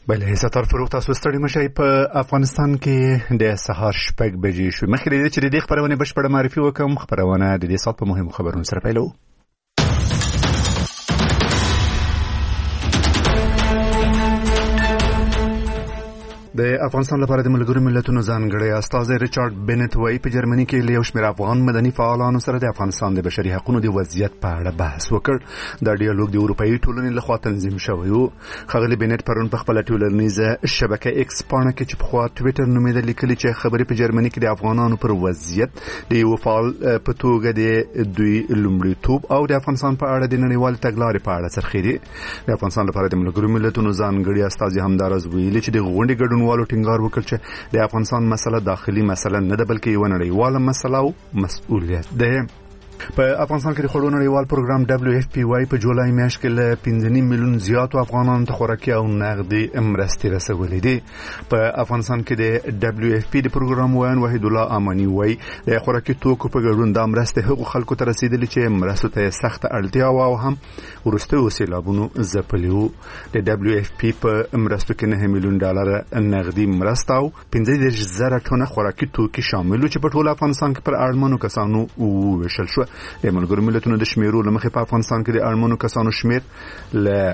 بله ستار فروغ تاسو ستړي مشي په افغانستان کې د سهار شپږ بجې شو. مخکې دې چې د دې خبرونه بشپړه معرفي وکم، خبرونه د دې سات په مهمو خبرونو سره پیلو. د افغانستان لپاره د ملګرو ملتونو ځانګړی استازی ریچارډ بنت وایي په جرمني کې له یو شمېر افغان مدني فعالانو سره د افغانستان د بشري حقوقو د وضعیت په اړه بحث وکړ. دا ډیالوګ د اروپایي ټولنې لخوا تنظیم شوی و. ښاغلي بنت پرون په خپله ټولنیزه شبکه ایکس پاڼه کې چې پخوا ټویټر نومېده لیکلي چې خبرې په جرمني کې د افغانانو پر وضعیت د یو فعال په توګه د دوی لومړیتوب او د افغانستان په اړه د نړیوالې تګلارې په اړه څرخېدي. د افغانستان لپاره د ملګرو ملتونو ځانګړي استازي همداراز ویلي چې د غونډې ګډون والو ټینګار وکړ چې د افغانستان مسله داخلي مسله نه ده بلکې یو نړیواله مسله او مسؤلیت ده. په افغانستان کې د خوړو نړیوال پروګرام WFP په جولای میاشت کې له 15 میلیون زیاتو افغانانو ته خوراکي او نغدي مرستې رسولې دي. په افغانستان کې د WFP د پروګرام وایي وحید الله امانی وایي د خوراکي توکو په ګډون د مرستې حقوق خلکو ته رسیدلې چې مرستو ته سخت اړتیا او هم ورسته سیلابونو ځپلیو. د WFP په مرستو کې 9 میلیون ډالر نغدي مرسته او 15,000 ټنه خوراکي توکي شامل چې په ټول افغانستان کې پر اړمنو کسانو وویشل شو. د ملګرو ملتونو د شمیرو لمخې په افغانستان کې د اړمنو کسانو شمیر له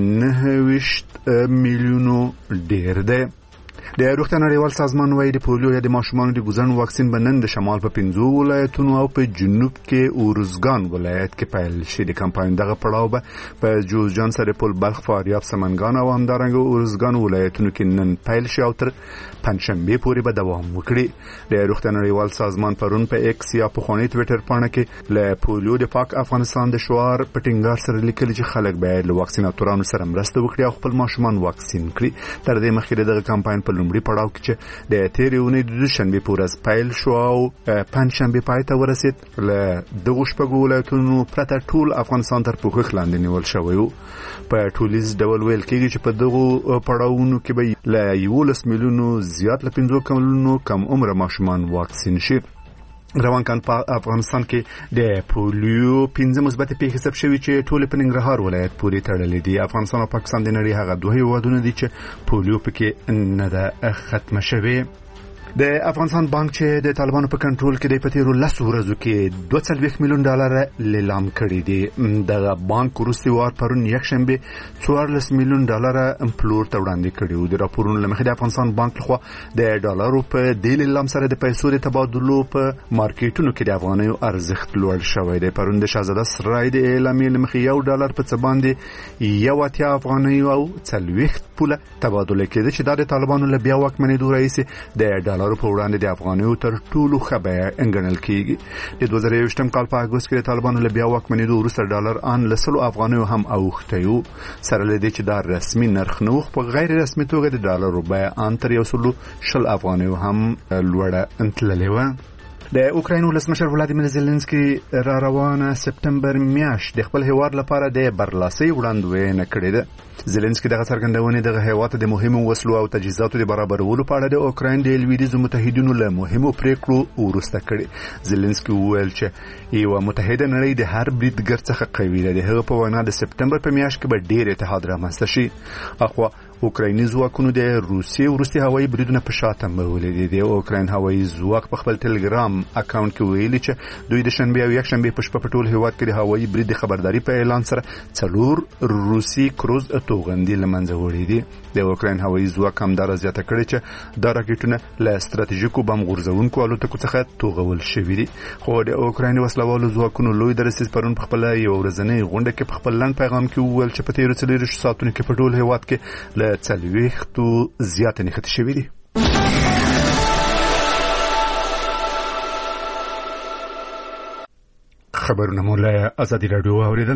9 میلیونو ډیر دی. د روغتیا نړیوال سازمان وایي د پولیو یا د ماشومانو د ګوزن واکسین به نن د شمال په 15 ولایتونو او په جنوب کې اورزګان ولایت کې پیل شي. د کمپاین دغه پړاو به په جوزجان سرپل بلخ فاریاب سمنګان او همدارنګه اورزګان ولایتونو کې نن پیل شي او تر پنځشنبه پورې به دوام وکړي. د روغتیا نړیوال سازمان پرون په ایکس یا په خونی ټویټر باندې کې له پولیو د پاک افغانستان د شعار په ټینګار سره لیکلي چې خلک باید له واکسیناتورانو سره مرسته وکړي او خپل ماشومان واکسین کړي. تر دې مخکې دغه کمپاین په لومړي پړاو کې چې د تیرې اونۍ د دوشنبه پورې پیل شو او پنځشنبه پای ته ورسید، له دغه شپږو ولایتونو پرته ټول افغانستان تر پوښښ لاندې نیول شوی و. په ټولیز ډول ویل کېږي چې په دغه پړاوونو کې به له 11 میلیونو زیات له 15 کلونو کم عمر ماشومان واکسین شي. روان کال په افغانستان کې د پولیو 15 مثبت پیښې ثبت شوي چې ټول په ننګرهار ولایت پورې تړلې دي. افغانستان او پاکستان د نړۍ هغه دوه هیوادونه دي چې پولیو پکې نه ده ختمه شوې. د افغانستان بانک چې د طالبانو په کنټرول کې د پتیرو 10 ورځو کې 2.4 میلیون ډالر لیلام کړي دي. د بانک وروستي وار پرون یکشنبه 14 میلیون ډالر پلور ته وړاندې کړي و. د راپورونو لمخې د افغانستان بانک لخوا د ډالرو په د لیلام سره د پیسو د تبادلو په مارکیټونو کې د افغانیو ارزښت لوړ شوی دی. پرون د شاهزاده سرای د اعلامیې لمخې $1 په څه باندې 1 افغانۍ او 40 پوله تبادله کېده چې د طالبانو له بیا واکمنېدو راهیسې د ډالرو په وړاندې د افغانیو تر ټولو ښه بیه انګڼل کېږي. د 2023 کال په اګوست کې د طالبانو له بیا واکمنېدو وروسته ډالر ان له 100 افغانیو هم اوښتی و. سره له دې چې دا رسمي نرخ نه و، په غیر رسمي توګه د ډالرو بیه ان تر 120 افغانیو هم لوړه تللې وه. د اوکراین ولسمشر ولادیمیر زيلنسکي را روانه سپتمبر میاشت د خپل هیواد لپاره د برلاسۍ وړاندوینه کړې ده. زيلنسکي دغه څرګندونه د هیواد د مهمو وسلو او تجهیزاتو د برابرولو په اړه د اوکراین د لویدیځو متحدینو له مهمو پریکړو وروسته کړې. زيلنسکي وویل چې یو متحده نړۍ د هر بریدګر څخه قوي ده. د هغه په وینا د سپتمبر په میاشت کې به ډېر اتحاد رامنځته شي. اخوا اوکرایني ځواکونو د روسیې وروستي هوایي بریدونه په شاته مولې دي. د اوکراین هوایي ځواک په خپل ټلګرام اکاونټ کې ویلي چې دوی د شنبه او یکشنبه په شپه په ټول هیواد کې د هوایي برید د خبرداري په اعلان سره 4 روسي کروز توغندي لمنځه وړي دي. د اوکراین هوایي ځواک هم دا زیاته کړې چې دا راکټونه له ستراتیژیکو بم غورځونکو الوتکو څخه توغول شوي دي. خو د اوکراین وسلوالو ځواکونو لوی درسیز پرون په خپل یو ورځنۍ غونډه کې په خپل لنډ پیغام کې وویل چې په تیرو 24 ساعتونو کې په ټول هیواد کې له 40 زیات نښتې شوي دي. خبرونه مو له ازادي راډیو اوریدل.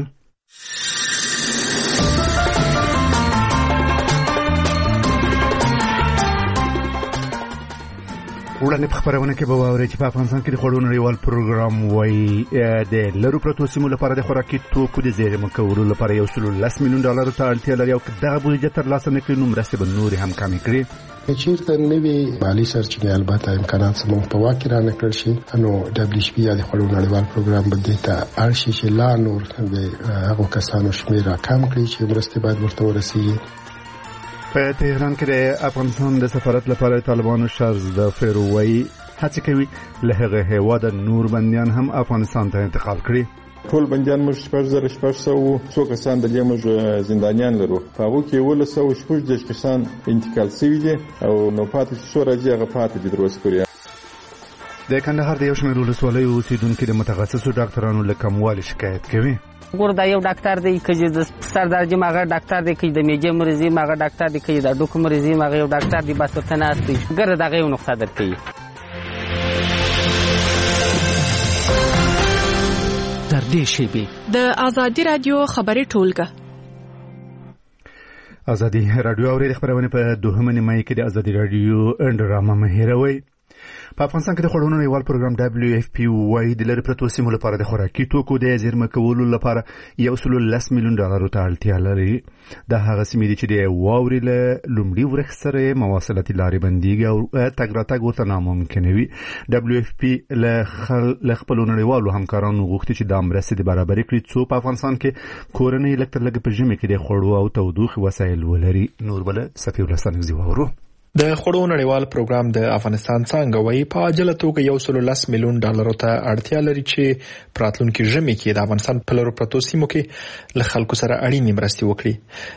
وړاندې په خبرونه کې به واورئ چې په افغانستان کې د خوړو نړیوال پروګرام وایي د لرو پرتو سیمو لپاره د خوراکي توکو د زیرمه کولو لپاره $10 میلیون ته اړتیا لري او دغه بودیجه ترلاسه نه کړي نو مرستې به نورې هم کمې کړي. چیرته نوې مالي سرچینې البته امکانات زموږ په واک کې رانکړل شي نو WFP یا د خوړو نړیوال پروګرام به دې ته اړ شي چې لا نور د هغو کسانو شمېر کم کړي چې مرستې باید ورته ورسیږي. په تهران کې د افغانستان د سفارت لپاره طالبانو شرز د فیروي هڅه کوي له هغه هیواده نور بندیان هم افغانستان ته انتقال کړي. ټول بندیان موږ 1600 څو کسان د موږ زندانیان لرو. په هغه کې 116 کسان انتقال شوي دي او نو پاتې څو راځي هغه پاتې دي دروس پورې. د کندهار د یو شمېر ولسوالیو اوسیدونکو د متخصصو ډاکټرانو له کموالي شکایت کوي. ګور دا یو ډاکټر دی چې د سر درجه ماغه ډاکټر دی چې د میجه مریضي ماغه ډاکټر دی چې د ډوک مریضي ماغه یو ډاکټر دی بس ورته نه استي ګر دغه یو نقصه درکې. در دې شی د ازادي رادیو خبري ټولګه ازادي رادیو اوري خبرونه په دوهمه نیمه کې د ازادي رادیو ډرامه مهیروي. په افغانستان کې د خوړونو نړیوال پروګرام WFP وايي د لري پرتو سیمو لپاره د خوراکي توکو د زیرمه کولو لپاره $110 میلیون ته اړتیا لري. د هغه سیمې چې د واوري له لومړي ورخ سره مواصلاتي لارې بنديږي او تګ راتګ ورته ناممکن وي. WFP له خپل نړیوالو همکارانو غوښتي چې د مرستې د برابرۍ کړي څو په افغانستان کې کورنۍ لکه لږ په ژمي کې د خوړو او تودوخې وسایل ولري. نور بل سفیر لسانګزي وورو. د خوړو نړیوال پروګرام د افغانستان څنګه وایي په عاجله توګه $110 میلیون ته اړتیا لري چې پراتلونکو ژمي کې د افغانستان په لورو پروتو سیمو کې له خلکو سره اړینې مرستې وکړي.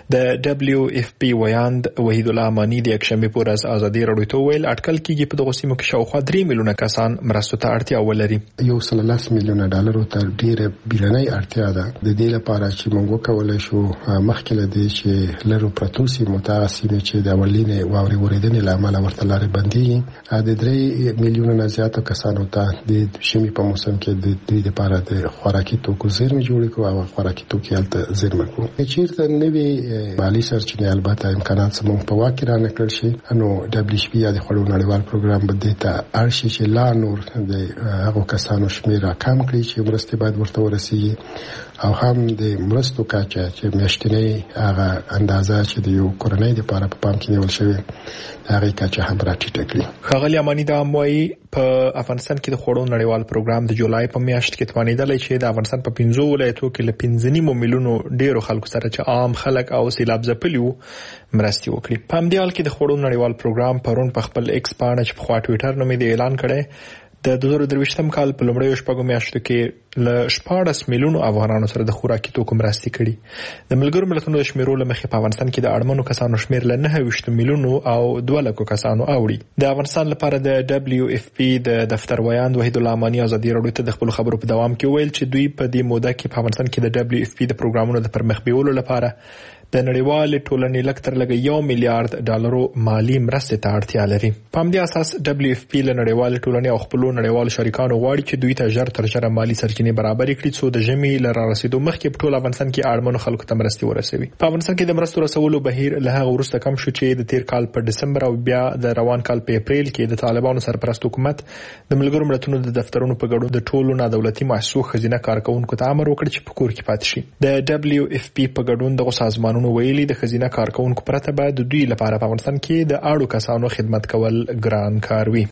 د WFP ویاند وحید الله امانی د یکشنبه په ورځ ازادي رادیو ته ویل اټکل کېږي په دغه سیمو کې شاوخوا 3 میلیونه کسان مرستو ته اړتیا ولري. $110 میلیون ته ډیره بیرنۍ اړتیا ده. د دې لپاره چې موږ وکولای شو مخکې له دې چې لرو پروتو سیمو ته سیمې چې د اولینې واوري د لامل ورته لارې بندي د 3 میلیونه نه زیاتو کسانو ته د شمي په موسم کې د دې لپاره د خوراکي توکو زیرمې جوړې کوي او خوراکي توکي هلته زیرمه کوي. چیرته نوې مالي سرچینې البته امکانات سمون په واکه را نکړل شي نو WFP یا د خوړو نړیوال پروګرام بده ته ارشي چې لا نور د هغه کسانو شمیر کم کړي چې مرستې باید ورته ورسیږي او هم د مرستو کچه چې میاشتنی هغه اندازه چې د یو کورنۍ لپاره په پام کې نیول شوی هغه کچه هم راټیټه کړي. خغلی امانی دا موي په افغانستان کې د خوړو نړیوال پروګرام د جولای په میاشت کې توانیدل چې د افغانستان په 15 ولایتونو کې له 15 میلیونو ډیرو خلکو سره چې عام خلک او سیلاب ځپلیو مرستې وکړي. په همدې حال کې د خوړو نړیوال پروګرام پرون په خپل ایکس باندې چې په خوا ټوئیټر نومې د اعلان کړي د 2023م کال په لومړیو شپږو میاشتو کې له 14 میلیونو افغانانو سره د خوراکي توکو مرستې کړي. د ملګرو ملتونو د شمیرو له مخې په افغانستان کې د اړمنو کسانو شمیر له 9 میلیونو او 2 لک کسانو اوړي. د افغانستان لپاره د WFP د دفتر ویاند وحید الله امانی ازادي رادیو ته د خپل خبرو په دوام کې ویل چې دوی په دې موده کې په افغانستان کې د WFP د پروګرامونو د پرمخ بیولو لپاره د نړیوال ټولنې لکتر لګ $1 میلیارډ مالی مرستې ته اړتیا لري. په همدې اساس WFP له نړیوال ټولنې او خپل نړیوال شریکانو غواړي چې دوی ته ژر تر ژره مالی سرچینې برابر کړي څو د ژمي لره رسیدو مخکې په ټول افغانستان کې اړمنو خلکو ته مرستې ورسوي. په افغانستان کې د مرستو رسولو بهیر له هغه وروسته کم شو چې د تیر کال په دسمبر او بیا د روان کال په اپریل کې د طالبانو سرپرست حکومت د ملګرو ملتونو د دفترونو په ګډون د ټولو نادولتي مؤسسو خزینه کارکونکو ته امر وکړ چې په کور کې پاتې شي. د WFP په ګډون دغه سازمانونو ویلي د خزینه کارکونکو پرته به د دوی لپاره په افغانستان کې د اړو کسانو خدمت کول ګران کار وي.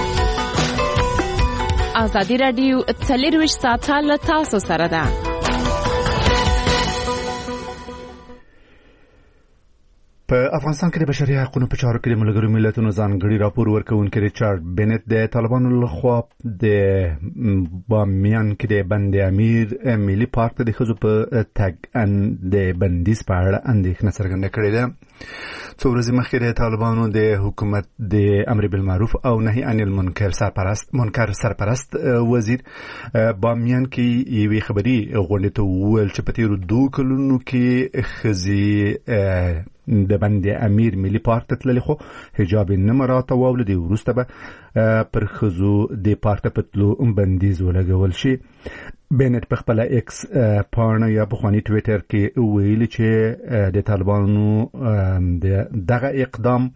ازادي رادیو 24 ساعته له تاسو سره ده. په افغانستان کې د بشري حقوقو په چارو کې د ملګرو ملتونو ځانګړي راپور ورکوونکی ریچارډ بینټ د طالبانو لخوا د بامیان کې د بند امیر ملي پارک د ښځو په تګ د بندیز په اړه اندېښنه څرګنده کړې ده. څو ورځې مخکې د طالبانو د حکومت د امر بالمعروف او نهي عن المنکر سرپرست وزیر بامیان کې یوې خبري غونډې ته وویل چې په تیرو 2 کلونو کې ښځې د بند امیر ملي پارک ته تللې خو حجاب نه مراعات او د وروسته به پر ښځو د پارک ته تللو بندیز ولګول شي. بینټ په خپل ایکس پاڼه یا په خواني ټوئیټر کې ویلي چې د طالبانو دغه اقدام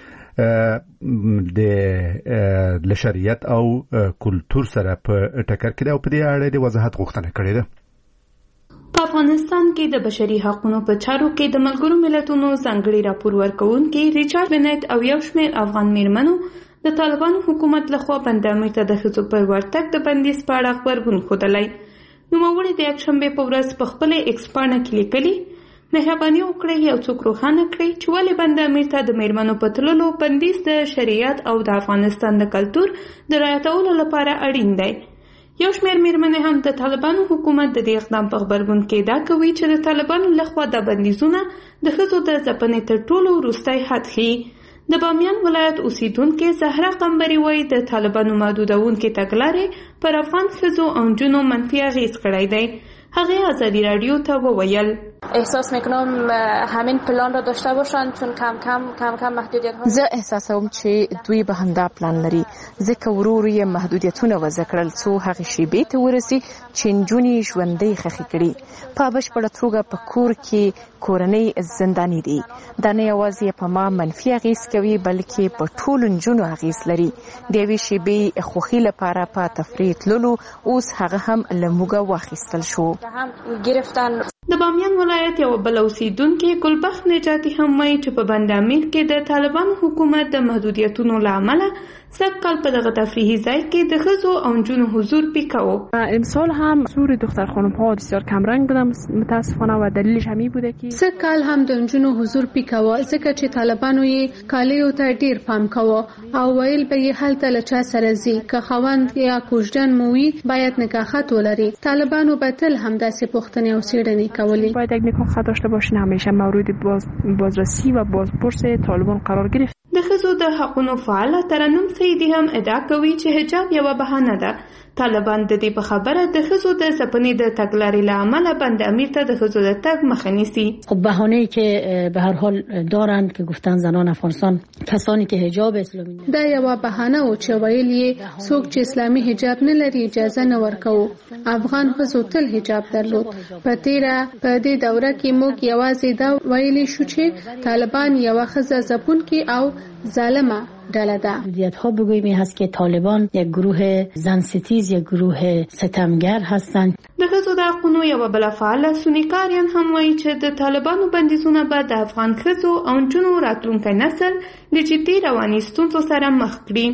د شریعت او کلچر سره په ټکر کې ده او په دې اړه د وضاحت غوښتنه کړې ده. په افغانستان کې د بشري حقوقو په چارو کې د ملګرو ملتونو ځانګړي راپور ورکوونکي ریچارډ بینټ او یو شمېر افغان میرمنو د طالبانو حکومت لخوا بند امیر ته د ښځو پر ورتګ د بندیز په اړه خبرګون ښودلی. نوموړي د یکشنبې په ورځ په خپل ایکس پاڼه کې لیکلي مهرباني وکړئ یو څوک روښانه کړئ چې ولې بند امیر ته د میرمنو په تللو بندیز د شریعت او د افغانستان د کلتور د رعایتولو لپاره اړین دی. یو شمېر میرمنې هم د طالبانو حکومت د دې اقدام په غبرګون کې ادعا کوي چې د طالبانو لخوا د بندیزونه د ښځو د ځپنې تر ټولو وروستی حد ښیي. د بامیان ولایت اوسیدونکې زهره قمبري وایي د طالبانو محدودونکې تګلارې پر افغان ښځو او نجونو منفي اغېز کړی دی. هغه ازادي رادیو ته وویل احساس میکنم همین پلان را داشته باشند چون کم کم محدودیت ها. زه احساسوم چې دوی به همدا پلان لري ځکه ورو ورو یې محدودیتونه وضع کړل څو هغې شیبې ته ورسي چې نجونې ژوندۍ ښخې کړي. په بشپړه توګه په کور کې کورنۍ زنداني دي. دا نه یوازې په ما منفي اغېز کوي بلکې په ټولو نجونو اغېز لري. د یوې شیبې خوښۍ لپاره په تفریح تللو اوس هغه هم له موږه واخیستل شو. د بامیان ولایت یو بل اوسیدونکې ګلبخت نجاتي هم وایي چې په بند امیر کې د طالبانو حکومت د محدودیتونو له امله سږ کال په دغه تفریحي ځای کې د ښځو او نجونو حضور پیکاوه. امسال هم حضور دختر خانم‌ها بسیار کمرنگ بودن متاسفانه و دلیلش همین بوده که سږ کال هم د نجونو حضور پیکاوه ځکه چې طالبانو یې کالیو ته ډیر پام کاوه او ویل به یې هلته له چا سره ځي که خاوند یا کوژدن مو وي باید نکاحت ولري. طالبانو به تل همداسې پوښتنې او څېړنې کولې. باید یک نکاح داشته باشین همیشه مورد بازرسی و بازپرس طالبان قرار گرفت. د ښځو د حقونو فعاله ترنم سیدي هم ادعا کوي چې حجاب یوه بهانه ده. طالبان د دې په خبره د ښځو د ځپنې د تګلارې له امله بند امیر ته د ښځو د تګ مخه نیسي. خب بهانه‌ای که به هر حال دارند که گفتن زنان افغانستان کسانی که حجاب اسلامی دا یوه بهانه و چې ویل یې څوک چې اسلامي حجاب نه لري اجازه نه ورکوو. افغان ښځو تل حجاب درلود. په دې دوره کې موږ یوازې دا ویلی شو چې طالبان یوه ښځه ځپونکې او ظالمه ډله ده. محدودیت‌ها بگوییم هست که طالبان یک گروه زن ستیز یک گروه ستمگر هستند. د ښځو د حقونو یوه بله فعاله سونیکاریان هم وایي چې د طالبانو بندیزونه به د افغان ښځو او نجونو راتلونکی نسل له جدي رواني ستونزو سره مخ کړي.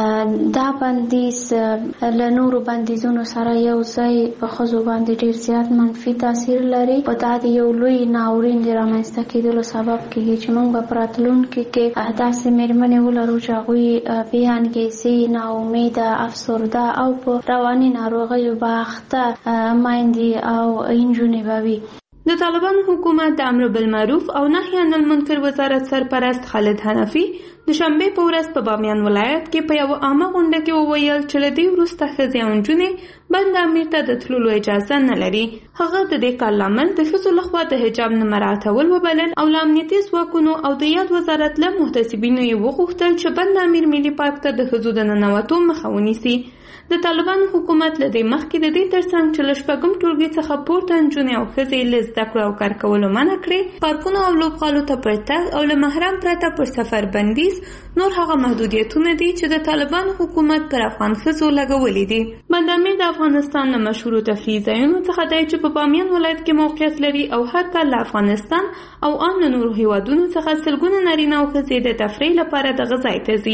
دا بندیز له نورو بندیزونو سره یو ځای په ښځو باندې ډیر زیات منفي تاثیر لري او دا د یو لوی ناورین د رامنځته کېدلو سبب کېږي چې موږ به په راتلونکي کې داسې میرمنې ولرو چې هغوی بې انګېزې ناامیده افسرده او په رواني ناروغیو به اخته میندې او نجونې به وي. د طالبانو حکومت د امر بالمعروف او نهي عن المنکر وزارت سرپرست خالد حنفي د شنبې په ورځ په بامیان ولایت کې په یوه عامه غونډه کې وویل چې له دې وروسته ښځې او نجونې بند امیر ته د تللو اجازه نه لري. هغه د دې کار لامل د ښځو لخوا د حجاب نه مراعتول وبلل او له امنیتي ځواکونو او د یاد وزارت له محتسبینو یې وغوښتل چې بند امیر ملي پارک ته د ښځو د ننوتو مخه ونیسي. د طالبانو حکومت له دې مخکې د دې ترڅنګ چې له شپږم ټولګي څخه پورته نجونې او ښځې له زده کړو او کار کولو منع کړې، پارکونو او لوبغالو ته پر تګ او له محرم پرته پر سفر بندیز نور هغه محدودیتونه دي چې د طالبانو حکومت پر افغان ښځو لګولي دي. بند امیر د افغانستان له مشهورو تفریحي ځایونو څخه دی چې په بامیان ولایت کې موقعیت لري او هر کال له افغانستان او ان له نورو هیوادونو څخه سلګونه نارینه او ښځې د تفریح لپاره دغه ځای ته ځي.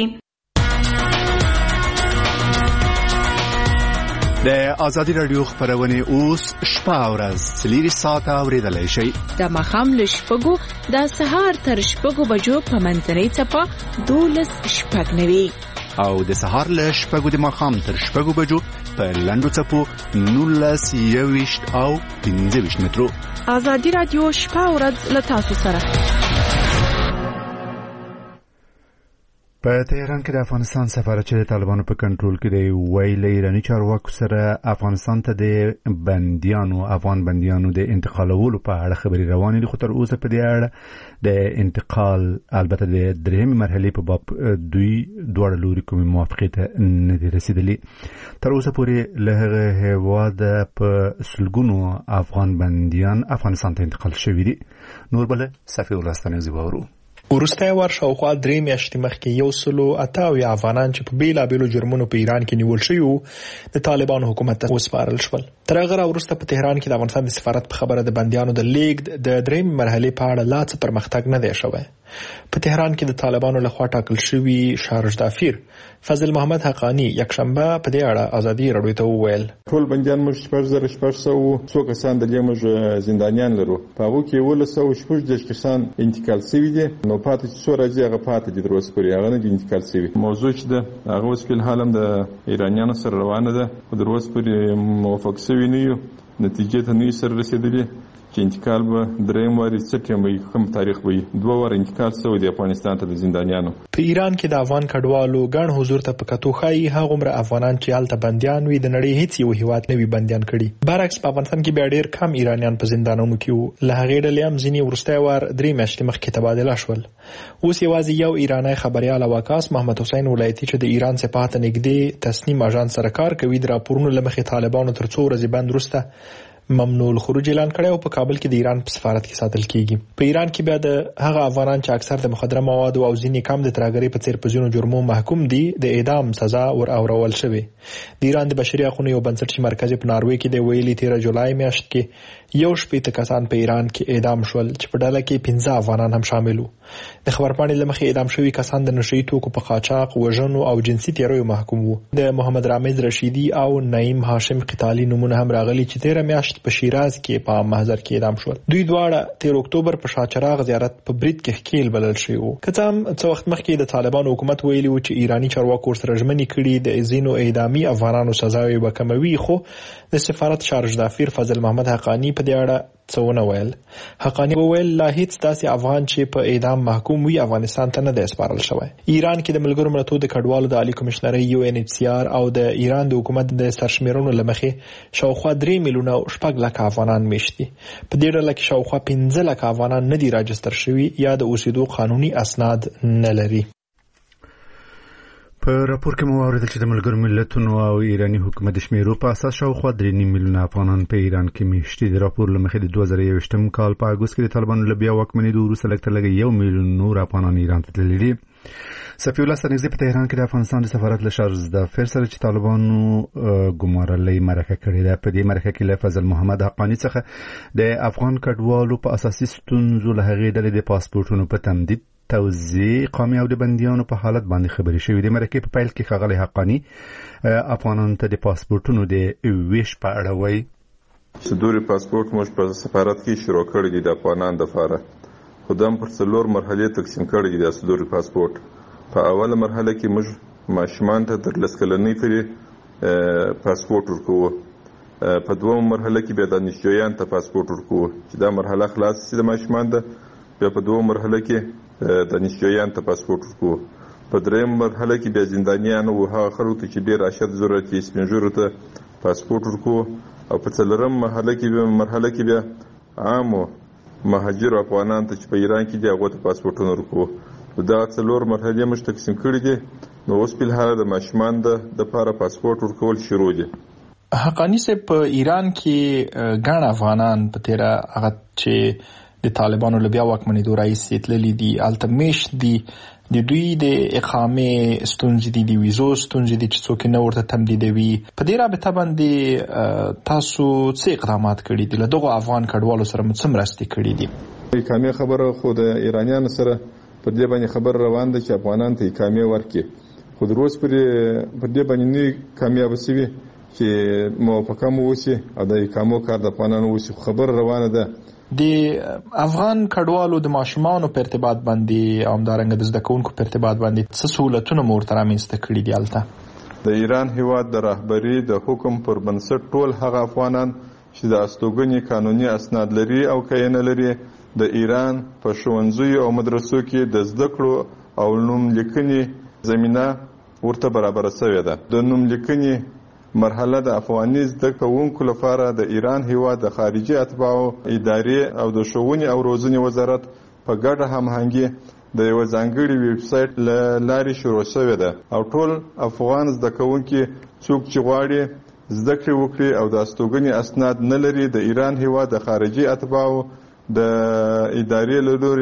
د ازادي رادیو خبرونه اوس شپه او ورځ 3 ساعته اوریدلای شئ. د ماښام له شپږو د سهار تر شپږو بجو په منځنۍ څپه 12:09 او د سهار له شپږو د ماښام تر شپږو بجو په لنډو څپو 19:20 او 15 مترو. ازادي رادیو شپه او ورځ له تاسو سره. په تهران کې د افغانستان سفارت چې د طالبانو په کنټرول کې دی ویل ایرانی چارواکو سره افغانستان ته د افغان بندیانو د انتقالولو په اړه خبري روانې دي، خو تر اوسه په دې اړه د انتقال البته د درېمې مرحلې په باب دوی دواړه لوري کومې موافقې ته نه دي رسیدلي. تر اوسه پورې له هغه هېواده په سلګونو افغان بندیان افغانستان ته انتقال شوي دي. نور بله صفي الله ستانیزي واورو. وروسته ور شاوخوا 3 میاشتې مخکې 188 افغانان چې په بیلابیلو جرمونو په ایران کې نیول شوي وو د طالبانو حکومت ته وسپارل شول. تر هغه وروسته په تهران کې د افغانستان د سفارت په خبره د بندیانو د لیږد د 3 مرحلې په اړه لا څه پرمختګ نه دی شوی. په تهران کې د طالبانو لخوا ټاکل شوی شارژ دافیر فضل محمد حقانی یکشنبه په دې اړه ازادي راډیو ته وویل ټول بندیان موږ 4600 څو کسان د موږ زندانیان لرو په هغه کې 116 کسان انتقال شوي دي نو پاتې څو راځي هغه پاتې دي دروس پورې هغه نه انتقال شوي. موضوع چې ده هغه اوس په حال هم د ایرانیانو سره روانه ده او دروس پورې موافق شوي نه یو نتیجې ته نه سره رسیدلي چې انتقال به دریم واري سپتمبر کوم تاریخ وي 2 وار انتقال شوی دی افغانستان ته د زندانیانو. په ایران کې د افغان کډوالو ګڼ حضور ته په کتو خای هغومره افغانان چې هلته بندیان وي د نړۍ هیڅ یو هیواد نه وي بندیان کړي. برعکس په افغانستان کې بیا ډیر کم ایرانیان په زندانونو کې وو. له هغې ډلې هم ځینې وروستی وار 3 میاشتې مخکې تبادله شول. اوس یوازې یو ایرانی خبریال واکاس محمد حسین ولایتي چې د ایران سپاه ته نږدې تصنیم اژانس سره کار کوي د راپورونو له مخې طالبانو تر 2 ورځې بند وروسته ممنوع الخروج اعلان کړی او په کابل کې د ایران په سفارت کې ساتل کیږي. په ایران کې بیا د هغه افغانان چې اکثر د مخدره موادو او ځینې کم د ترهګرۍ په څیر په ځینو جرمو محکوم دي د اعدام سزا ور اورول شوې. د ایران د بشري حقوقو یو بنسټ چې مرکز په ناروې کې د ویلي 13 جولای میاشت کې 180 کسان په ایران کې اعدام شول چې په ډله کې 15 افغانان هم شامل وو. د خبرپاڼې له مخې اعدام شوي کسان د نشئی توکو په قاچاق، وژنو او جنسي تیریو محکوم وو. د محمد رامز رشیدي او نعیم هاشم قتالي نمونه هم راغلي چې 13 میاشت په شیراز کې په محضر کې اعدام شول. دوی دواړه 13 اکتوبر په شاهچراغ زیارت په برید کې ښکیل بلل شوي وو. که څه هم څه وخت مخکې د طالبانو حکومت ویلي وو چې ایرانی چارواکو ورسره ژمنې کړي د ځینو اعدامي افغانانو سزاوې به کموي، خو د سفارت شارژ دافیر فضل محمد حقانی په دې اړه څه ونه ویل. حقانی وویل لا هیڅ داسې افغان چې په اعدام محکوم وي افغانستان ته نه دی سپارل شوی. ایران کې د ملګرو ملتونو د کډوالو د عالی کمشنرۍ UNHCR او د ایران د حکومت د سرشمیرونو له مخې شاوخوا 3 میلیونه 6 لکه افغانان میشت دي. په دې ډله کې شاوخوا 15 لکه افغانان نه دي راجستر شوي یا د اوسېدو قانوني اسناد نه لري. په راپور کې مو واوریدل چې د ملګرو ملتونو او ایرانی حکومت د شمیرو په اساس شاوخوا 3 میلیونه افغانان په ایران کې میشت دي. د راپور له مخې د 2021م کال په اګوست کې د طالبانو له بیا واکمنېدو وروسته لږ تر لږه 1 میلیون نور افغانان ایران ته تللي دي. صفي الله سرنګزي په تهران کې د افغانستان د سفارت له شارژ دافیر سره چې طالبانو ګمارلې مرکه کړې ده. په دې مرکه کې له فضل محمد حقانی څخه د افغان کډوالو په اساسي ستونزو له هغې ډلې د پاسپورټونو په تمدید، توزیع، قامي او د بندیانو په حالت باندې خبرې شوې. د مرکې په پیل کې ښاغلی حقانی افغانانو ته د پاسپورټونو د ویش په اړه وایي. صدور پاسپورت موږ په سفارت کې شروع کړی دی د افغانانو لپاره. خدام پر 4 مرحلې تقسیم کړی دی د صدور پاسپورت. په اوله مرحله کې موږ ماشومان ته تر 10 کلنۍ پورې پاسپورت ورکوو. په دویمه مرحله کې بیا د نشویان ته پاسپورت ورکوو چې دا مرحله خلاص شي د ماشومان ده. بیا په دویمه مرحله کې د نشویان ته پاسپورت ورکوو. په دریم مرحله کې بیا زندانیان او هغه خلکو ته چې ډېر اشد ضرورت یې سپینږیرو ته پاسپورت ورکوو. او په څلورم مرحله کې بیا عامو مهاجرو افغانان ته چې په ایران کې دي هغو ته پاسپورټونه ورکوو. دا 4 مرحلې موږ تقسیم کړي دي. نو اوس په حال د ماشومان دپاره پاسپورت ورکول شروع دي. حقانی صاحب په ایران کې ګڼ افغانان په تیره هغه چې د طالبانو له بیا واکمنېدو راهیسې تللي دي هلته میشت دي. د دوی د اقامې ستونزې دي، د ویزو ستونزې دي چې څوک نه ورته تمدیدوي. په دې رابطه باندې تاسو څه اقدامات کړي دي؟ له دغو افغان کډوالو سره مو څه مرستې کړي دي؟ اقامې خبره خو د ایرانیانو سره په دې باندې خبر روان ده چې افغانان ته اقامې ورکړي. خو د روز پر دې باندې نه کامیاب شوي چې موافقه مو وشي او د اقامو کار د افغانانو وشي. خبر روانه ده د افغان کډوالو د ماشومانو په ارتباط باندې او همدارنګه د زده کوونکو په ارتباط باندې څه سهولتونه مو ورته رامنځته کړي دي هلته؟ د ایران هیواد د رهبري د حکم پر بنسټ ټول هغه افغانان چې د استوګنې قانوني اسناد لري او که یې نه لري د ایران په ښوونځیو او مدرسو کې د زده کړو او نوم لیکنې زمینه ورته برابره شوې ده. د نوم لیکنې مرحله د افغاني زده کوونکو لپاره د ایران هیواد د خارجي اتباعو ادارې او د ښوونې او روزنې وزارت په ګډه هماهنګي د یو ځانګړي ویب سایټ له لارې شروع شوې ده. او ټول افغان زده کوونکي څوک چې غواړي زده کړې وکړي او د استوګنې اسناد نه لري د ایران هیواد د خارجي اتباعو د ادارې له لوري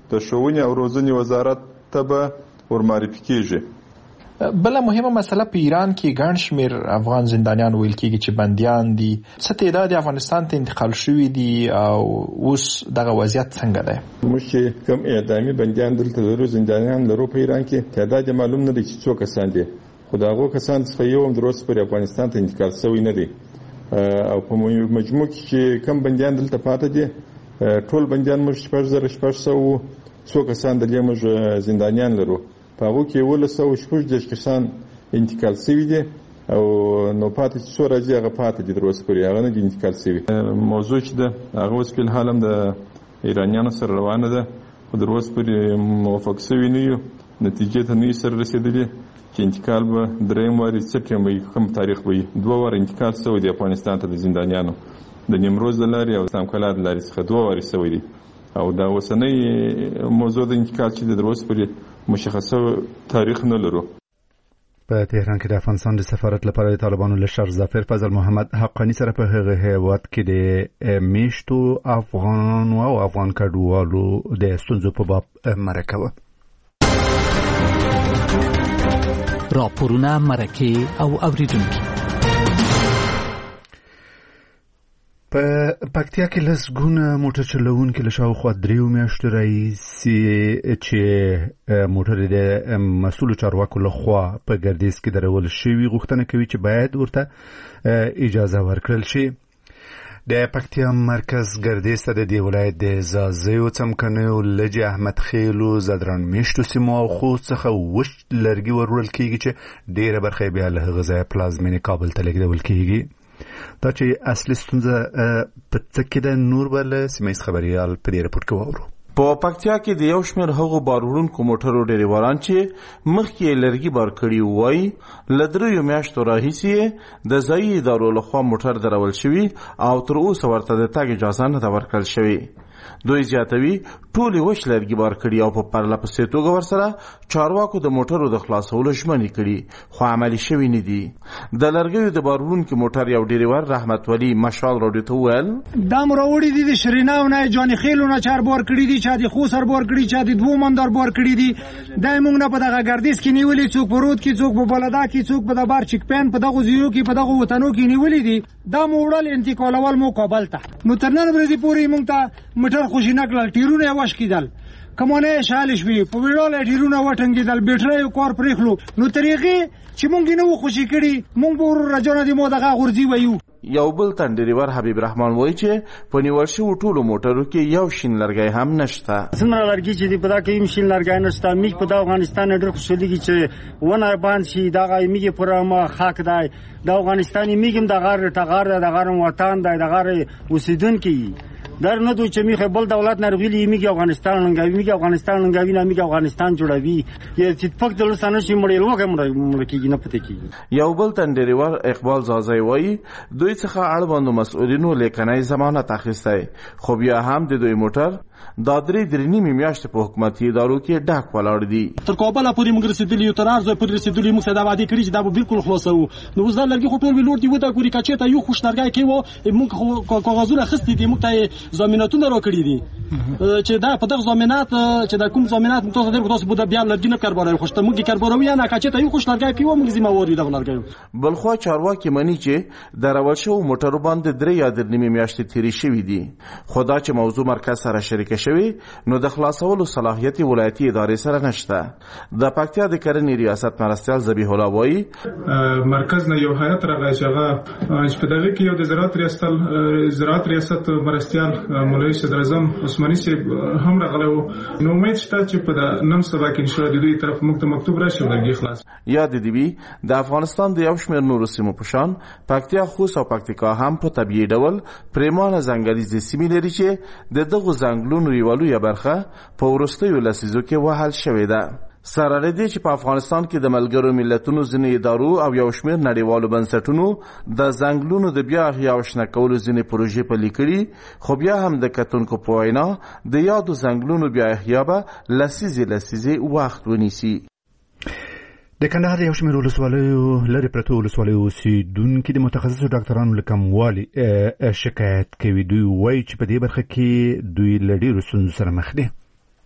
د ښوونې او روزنې وزارت ته به ورمعرفي کیږي. بله مهمه مسله په ایران کې ګڼ شمیر افغان زندانیان ویل کېږي چې بندیان دي. څه تعداد افغانستان ته انتقال شوي دي او اوس دغه وضعیت څنګه دی؟ موږ چې کوم اعدامي بندیان دلته لرو، زندانیان لرو په ایران کې، تعداد معلوم نه دی چې څو کسان دي، خو د هغو کسان څخه یو هم تر اوسه پورې افغانستان ته انتقال شوی نه دی. او په مجموع کې چې کوم بندیان دلته پاته دي، ټول بندیان موږ 6600 څو کسان دلته موږ زندانیان لرو، په هغو کې 1116 کسان انتقال شوي دي او نو پاتې څو راځي هغه پاتې دي تر اوسه پورې هغه نه دي انتقال شوي. موضوع چې ده هغه اوس فی الحال هم د ایرانیانو سره روانه ده، خو تر اوسه پورې موافق شوي نه یو، نتیجې ته نه یو سره رسېدلي چې انتقال به درېیم وارې څه ټایم به کوم تاریخ به وي. 2 واره انتقال شوی دی افغانستان ته د زندانیانو، د نیمروز د لارې او اسلام کلا د لارې څخه 2 وارې شوی دی. او دا اوسنۍ موضوع د انتقال چې د اوسه پورې مشخصه تاریخ نه لرو. په تهران کې د افغانستان د سفارت لپاره د طالبانو لشر ظفر فضل محمد حقانی سره په هغه هیواد کې د میشتو افغان او افغان کډوالو د ستونزو په باب مرکه و. راپورونه، مرکه او اوریدونکي. په پکتیا کې لسګونه موټر چلوونکي له شاوخوا 3 میاشتو راهیسې چې موټر د مسؤلو چارواکو لخوا په ګردیز کې درول شوي غوښتنه کوي چې باید ورته اجازه ورکړل شي. د پکتیا مرکز ګردیز ته د دې ولایت د زازیو، څمکنیو، لجې، احمد خیلو، زدران میشتو سیمو او خوست څخه وچ لرګي وروړل کېږي چې ډېره برخه بیا له هغه ځایه پلازمینې کابل ته لیږدول کېږي. دا چې اصلي ستونزه په څه کې ده، نور به له سیمه ییز خبریال په دې رپورټ کې واورو. په پکتیا کې د یو شمېر هغو بار وړونکو موټرو ډریوران چې مخکې یې لرګي بار کړي وای، له 3 میاشتو راهیسې د ځایي ادارو لخوا موټر درول شوي او تر اوسه ورته د تګ اجازه نه ده ورکړل شوې. دوی زیاتوي ټولې وچ لرګي بار کړي او په پرله پسې توګه ورسره چارواکو د موټرو د خلاصولو ژمنې کړي، خو عملي شوي نه دي. د لرګیو د بار وړونکي موټر یو ډریور رحمت ولی مشال راډیو ته وویل دا مروړي دي د شریناو نه جان خیلو نه چار بار کړي دي، چا د خوسر بار کړي، چا د 2 مندار بار کړي دي. دای موږ نه په دغه ګردیز کې نیولې، څوک په رود کې، څوک په بلدا کې، څوک په د بار چک پین په دغه زیو کې، په دغه وطنو کې نیولې دي. دا موړل انتقالول مو کابل ته. نو تر نن ورځې پورې موږ ته موټر خوشی نکړل، ټیرونه واش کیدل، کمونه شالش وی په ویړاله ټیرونه وټنګیدل، بیټری کار پرېخلو. نو طریقې چې مونږ نه خوشی کړي، مونږ به راځو د مو دغه غورځي وایو. یو بل تن ډریور حبیب رحمان وایي چې په نیول شوو ټولو موټرو کې یو شین لرګی هم نشته. څومره لرګي چې دی په دا کې هم شین لرګی نشته. میږ په د افغانستان ډېر خوشحالېږي چې ونه باندې شي، دغه میږ پوره ما خاک دی، د افغانستاني میږ هم دغه ټغار دی، دغه وطن دی، دغه اوسېدونکي در نه دوی چې میخه بل دولت نرغلی میگه افغانستان لنګوي، میگه افغانستان لنګوي، نه میگه افغانستان جوړوي. یی چې پک د لسانه شي مړی لوګه مړکیږي نه پته کیږي. یو بل تن ډریور اقبال زازی وایي دوی څخه اړوندو مسؤلینو لیکنای ضمانت اخیستی، خو بیا هم د دوی موټر دا 3 میاشتې په حکومتي ادارو کې ډاک ولاړ دي. تر کابل پورې موږ رسیدلی یو، تر ارزو پورې رسیدلی، موږ دا وعده کړی چې دا به بالکل خلاصو. نو زه لرګي خو ټول ویلور دی ودا ګوري کچې ته یو خوش لرګي کې و، موږ کاغذونه خستې دي، موږ ته ضمانتونه راکړي دي چې دا په دغه ضمانت چې دا کوم ضمانت تاسو درته تاسو بده بیا لرګي نه کاربارای خوشته موږ کارباروي نه کچې ته یو خوش لرګي کې و، موږ زما وری دغه لرګي. بلخو چارواکي مني چې دراول شو موټر باندې 3 یا 3 میاشتې تیری شوې دي. خدا چې موضوع مرکز سره شریک شوی نو د خلاصولو صلاحیت ولایتي ادارې سره نشته. د پکتیا د کرنې ریاست مرستیال ذبیح الله وایي مرکز نه یو هیئت راغی چې هغه په دغه کې یو د زراعت ریاست مرستیال مولوي صدر اعظم عثماني صاحب هم راغلی و. نو امید شته چې په نن سبا کې انشاءالله د دوی طرف موږ ته مکتوب راشي ولګي خلاص. یاد دی وی د افغانستان د یو شمېر نورو سیمو په شان پکتیا، خوست او پکتیکا هم په طبيعي ډول پریمانه ځنګلیزې سیمې لري چې د دغو ځنګلونو یوالو یا برخه په وروستیو لسیزو کې وهل شوې ده. سره لدې چې په افغانستان کې د ملګرو ملتونو ځینې ادارو او یو شمېر نړیوالو بنسټونو د ځنګلونو د بیا احیا او شنه کولو ځینې پروژې پلي کړي، خو بیا هم د کتونکو په وینا د یادو ځنګلونو بیا احیا به لسیزې وخت ونیسي. د کندهار یو شمېر ولسوالیو لرې پرتو ولسوالیو اوسېدونکي د متخصصو ډاکټرانو له کموالي شکایت کوي. دوی وایي چې په دې برخه کې دوی له ډېرو ستونزو سره مخ دي.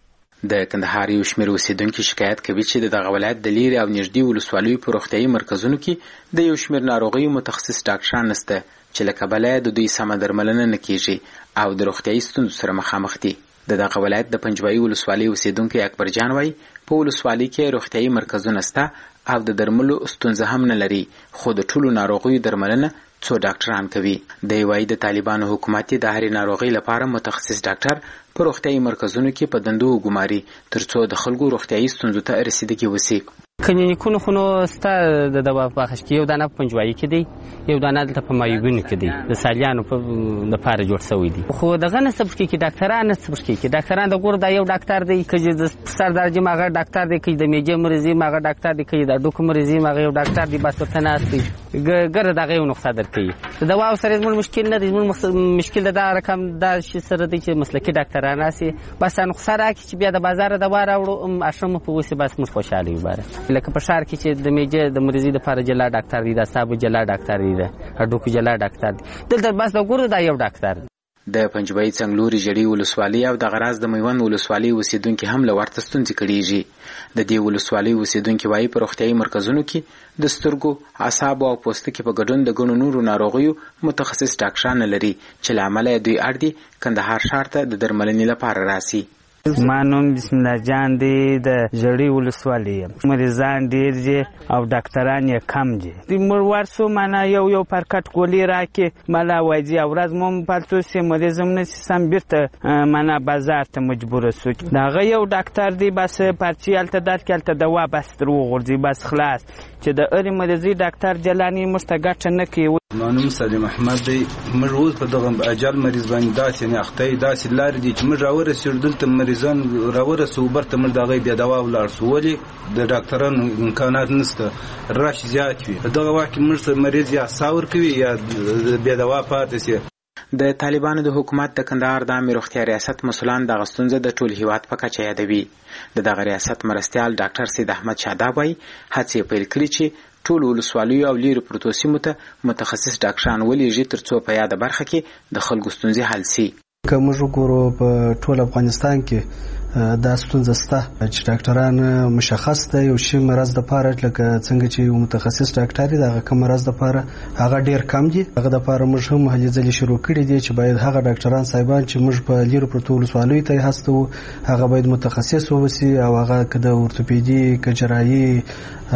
د کندهار یو شمېر اوسیدونکي شکایت کوي چې دغه ولایت د لیرې او نږدې ولسوالیو په روغتیایي مرکزونو کې د یو شمېر ناروغیو متخصص ډاکټران نشته چې له کبله د دوی سمه درملنه نه کیږي او د روغتیایي ستونزو سره مخامخ دي. دغه ولایت د پنجوایي ولسوالۍ اوسیدونکي اکبر جان وایي په ولسوالۍ کې روغتیایي مرکزونه شته او د درملو ستونزه هم نه لري، خو د ټولو ناروغیو درملنه څو ډاکټران کوي. دی وایي د طالبانو حکومت د هرې ناروغۍ لپاره متخصص ډاکټر په روغتیایي مرکزونو کې په دندو وګماري ترڅو د خلکو روغتیایي ستونزو ته رسیدګي وشي. کلینیکونو خو نو ستا د دوا په بخش کې یو دانه په پنجوایي کې دی، یو دانه دلته په مایوبینو کې دی، د سالیانو په لپاره جوړ شوی دی. خو دغه نه صبر کې ډاکټران نه صبر کې ډاکټران د ګور دا یو ډاکټر دی چې د سر درجه ماغه ډاکټر دی، چې د میجه مریضي ماغه ډاکټر دی، چې د ډوکو مریضي ماغه یو ډاکټر دی، بس ته نه استي ګر دغه یو نقصه درکې. د دوا سره زموږ مشکل نه دی، زموږ مشکل دا رقم دا شي سره دی چې مسلکي ډاکټران راسي بس نقصه راکړي چې بیا د بازار دوا راوړو اشرم په وسی بس موږ خوشاله یو. باره لکه په شهر کې چې د میجه د مریضي لپاره جلا ډاکټر دی، د اعصابو جلا ډاکټر دی، د ډوکو جلا ډاکټر دی، دلته بس د ګورو دا یو ډاکټر. د پنجوایي څنګلوري جړی ولسوالۍ او د غراز د میوند ولسوالۍ اوسیدونکي هم له ورته ستونزې کړيږي. د دې ولسوالۍ اوسیدونکي وایي په روغتیایي مرکزونو کې د سترګو، اعصابو او پوستکي په ګډون د ګڼو نورو ناروغیو متخصص ډاکټران لري چې له امله دوی اړ دي کندهار ښار ته د درملنې لپاره راسي. ما نوم بسم الله جان دی، د جړی ولسوالۍ یم. مریضان ډیر دي او ډاکټران یې کم دي. د مروار سو معنا یو پر کټ ګولي راکې مالا وایي او ورځ مم پالتو سي مریضم نه سم بیرته معنا بازار ته مجبور سو. داغه یو ډاکټر دی بس پارچی الته درکلته دوا بس درو غورځي بس خلاص چې د اړ مریضي ډاکټر جلانی مستګټ نه کوي. مانوم سلیم احمد دی. موږ اوس په دغه اجل مریض باندې داسې نه اخته داسې لار دي چې موږ راورسېږو دلته مریضان راورسو برته موږ دغه بیا دوا ولاړ سو ولې د ډاکټرانو امکانات نشته، رش زیات وي. دغه وخت موږ مریض یا ساور کوي یا بیا دوا پاتې سي. د طالبانو د حکومت د کندهار د عامه روغتیا ریاست مسولان د غستونزه د ټول هیواد په کچه یادوي. دغه ریاست مرستيال ډاکټر سید احمد شاداب وایي هڅې پیل کړې چې ټول ولسوالیو او لیرو پروتو سیمو ته متخصص ډاکټران ولېږي ترڅو په یاده برخه کې د خلکو ستونزې حل سي. که موږ وګورو په ټول افغانستان کې دا ستونزه شته چې ډاکټران مشخص دي یو شی مرز د پاره لکه څنګه چې یو متخصص ډاکټر دی هغه کوم مرز د پاره هغه ډیر کم دي. هغه د پاره موږ هم هلې ځلې شروع کړې دي چې باید هغه ډاکټران صاحبان چې موږ په لیرو پروتو ولسوالیو ته هستو هغه باید متخصص ووسی او هغه کده اورتوپیدي کجرایي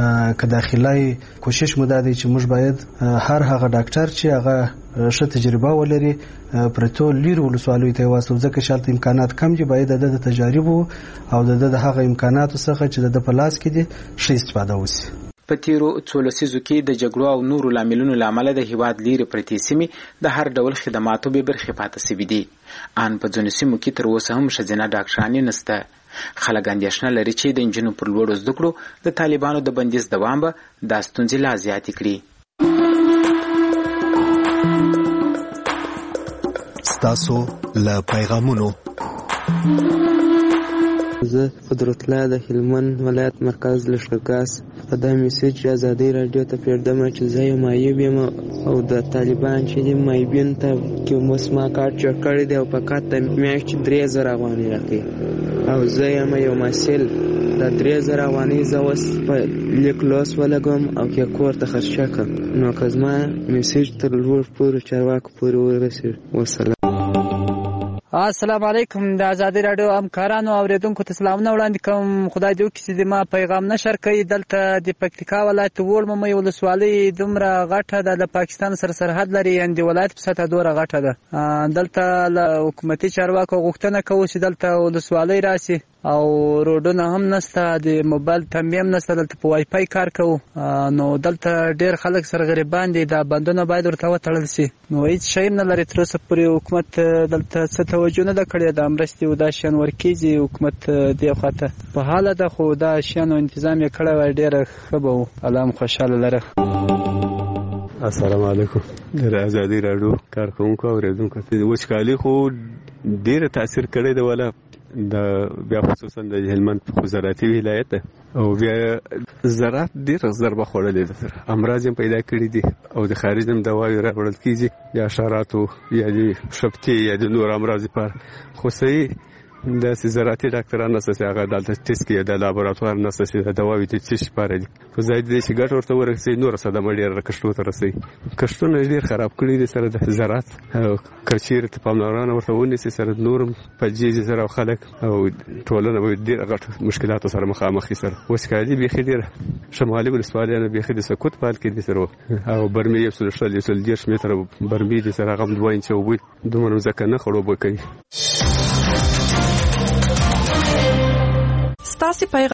که داخلي کوشش مو ده چې موږ باید هر هغه ډاکټر چې هغه ښه تجربه ولري پرتو لیرو ولسوالیو ته واسو ځکه شالت امکانات کم دي باید د تجارب او د هغه امکاناتو څخه چې د پلاس کې دي ښه استفاده وشي. په تیرو 14 لسیزو کې د جګړو او نورو لاملونو لامل د هیواد لیرې پرتې سیمې د هر ډول خدماتو به برخې پاتې سوي دي. ان په ځینو سیمو کې تر اوسه هم ښځینه ډاکټرانې نشته. خلک اندېښنه لري چې د نجونو پر لوړو زده کړو د طالبانو د بندیز دوام به دا ستونزې لا زیاتې کړي. ستاسو له پیغامونو زه قدرت الله د هلمند ولایت مرکز لښکرګاس په دا میسج ازادي رادیو ته پیردم چې زه یو مایوب یم او د طالبان چې د مایبین ته کې مسما کارت جوړ کړی دی او په کاته میاشت 3000 افغانۍ راکړي او زه یم یو مسل د 3000 افغانۍ زه اوس په لیک لوس ولګم او کې کور ته خرچه کړم نو که زما میسج تر لوړ پورې چارواکو پورې ورسېږي. والسلام. السلام علیکم. د ازادي رادیو همکارانو اوریدونکو ته سلامونه وړاندې کوم. خدای دې وکړي چې ما پیغام نشر کړي. دلته د پکتیکا ولایت وړمه ولسوالۍ دومره غټه ده د پاکستان سره سرحد لري یعنې د ولایت په سطحه دومره غټه ده. دلته له حکومتي چارواکو غوښتنه کوو چې دلته ولسوالۍ راسي او روډونه هم نشته، د موبایل تنبیه هم نشته، دلته په وای فای کار کوو. نو دلته ډیر خلک سره غریبان دي، دا بندونه باید ورته وتړل شي. نو هیڅ شی نه لري تر اوسه پورې حکومت دلته څه توجه نه ده کړې. د مرستې او دا شیان ورکېږي حکومت دې خواته په حاله ده، خو دا شیانو تنظیم یې کړی وای ډېره ښه به و. الله هم خوشحاله لره. السلام علیکم. د ازادي راډیو کارکونکو اوریدونکو ته وچکالي خو ډېره تاثیر کړی دی ولا د بیا خصوصا د هلمند په زراعتي ولایت او بیا زراعت ډېر ضربه خوړلې ده، امراض هم پیدا کړي دي او د خارج هم دواوې راوړل کېږي یا حشراتو یا د شپتې یا د نور امراض لپاره. خو صحیح د زراعتي ډاکټرانو نشته هغه دلته ټیسټ کوي د لابراتوار نشته چې دواوی د چش لپاره دي خو زه دې چې ګټ ورته ورسې نور صدمه ډېر کښتو ته رسي کښتونه ډېر خراب کړي دي سره د زراعت کچیر ته پاملرنه ورته ونیسي سره نورم په جیزي سره خلک او ټولنه به ډېر غټ مشکلاتو سره مخامخ سره وسکالي بيخي ډېر شمالي ولسوالیانو بيخي د سکوت پال کې دي سره او برمي یو څل 10 متر برمي دي سره غم 2 انچ وبو دومره ځکه نه خړوب کوي ستاسو